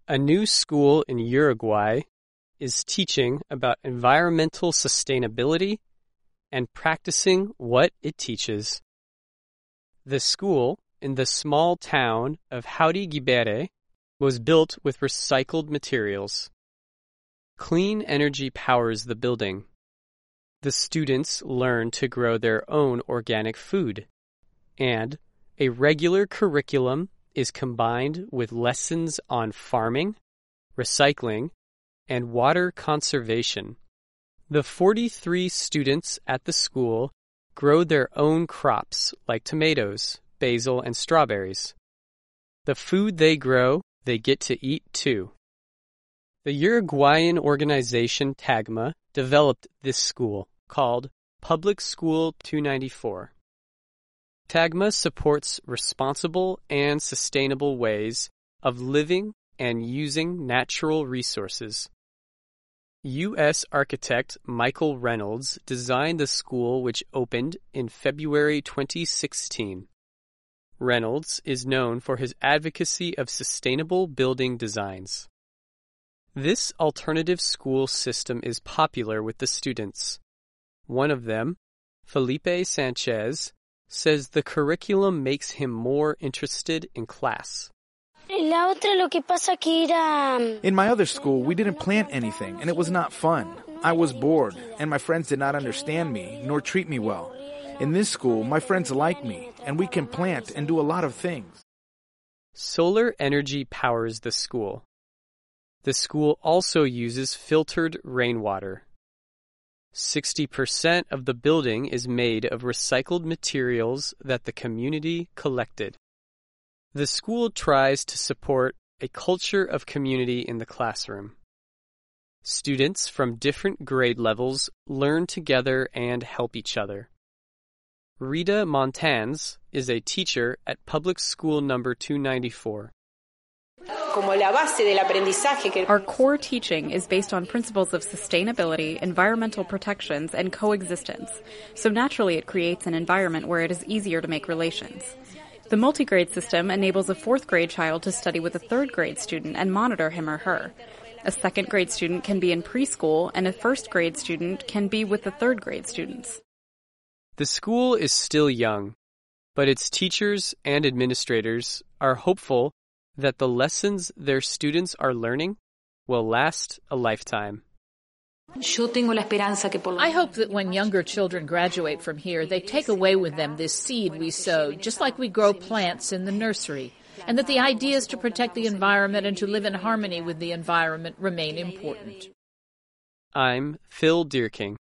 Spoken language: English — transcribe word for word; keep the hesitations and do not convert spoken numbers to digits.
A new school in Uruguay is teaching about environmental sustainability and practicing what it teaches. The school in the small town of Jauriguibere was built with recycled materials. Clean energy powers the building. The students learn to grow their own organic food, and a regular curriculum is combined with lessons on farming, recycling, and water conservation. The forty-three students at the school grow their own crops like tomatoes, basil, and strawberries. The food they grow, they get to eat too. The Uruguayan organization TAGMA developed this school, called Public School two ninety-four. TAGMA supports responsible and sustainable ways of living and using natural resources. U S architect Michael Reynolds designed the school, which opened in February twenty sixteen. Reynolds is known for his advocacy of sustainable building designs. This alternative school system is popular with the students. One of them, Felipe Sanchez, says the curriculum makes him more interested in class. In my other school, we didn't plant anything, and it was not fun. I was bored, and my friends did not understand me, nor treat me well. In this school, my friends like me, and we can plant and do a lot of things. Solar energy powers the school. The school also uses filtered rainwater. sixty percent of the building is made of recycled materials that the community collected. The school tries to support a culture of community in the classroom. Students from different grade levels learn together and help each other. Rita Montans is a teacher at Public School number two ninety-four. Our core teaching is based on principles of sustainability, environmental protections, and coexistence, so naturally it creates an environment where it is easier to make relations. The multi-grade system enables a fourth grade child to study with a third grade student and monitor him or her. A second grade student can be in preschool, and a first grade student can be with the third grade students. The school is still young, but its teachers and administrators are hopeful that the lessons their students are learning will last a lifetime. I hope that when younger children graduate from here, they take away with them this seed we sowed, just like we grow plants in the nursery, and that the ideas to protect the environment and to live in harmony with the environment remain important. I'm Phil Deerking.